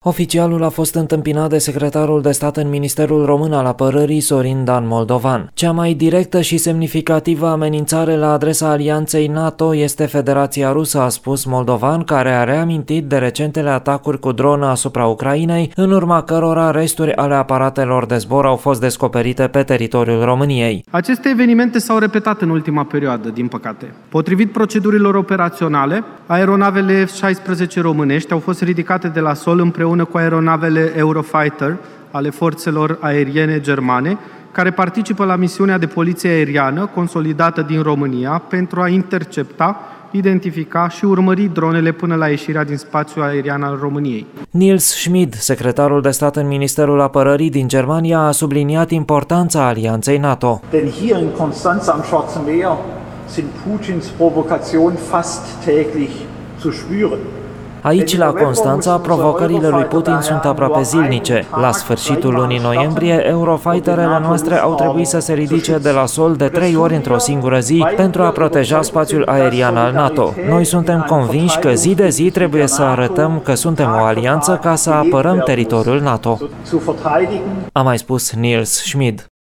Oficialul a fost întâmpinat de secretarul de stat în Ministerul Român al Apărării, Sorin Dan Moldovan. Cea mai directă și semnificativă amenințare la adresa alianței NATO este Federația Rusă, a spus Moldovan, care a reamintit de recentele atacuri cu dronă asupra Ucrainei, în urma cărora resturi ale aparatelor de zbor au fost descoperite pe teritoriul României. Aceste evenimente s-au repetat în ultima perioadă, din păcate. Potrivit procedurilor operaționale, aeronavele F-16 românești au fost ridicate de la sol împreună cu aeronavele Eurofighter ale forțelor aeriene germane, care participă la misiunea de poliție aeriană consolidată din România pentru a intercepta, identifica și urmări dronele până la ieșirea din spațiul aerian al României. Niels Schmid, secretarul de stat în Ministerul Apărării din Germania, a subliniat importanța alianței NATO. Denn hier in Constanța am Schwarzen Meer sind Putins Provokationen fast täglich zu spüren. Aici, la Constanța, provocările lui Putin sunt aproape zilnice. La sfârșitul lunii noiembrie, Eurofighterele noastre au trebuit să se ridice de la sol de 3 ori într-o singură zi pentru a proteja spațiul aerian al NATO. Noi suntem convinși că zi de zi trebuie să arătăm că suntem o alianță ca să apărăm teritoriul NATO, a mai spus Niels Schmid.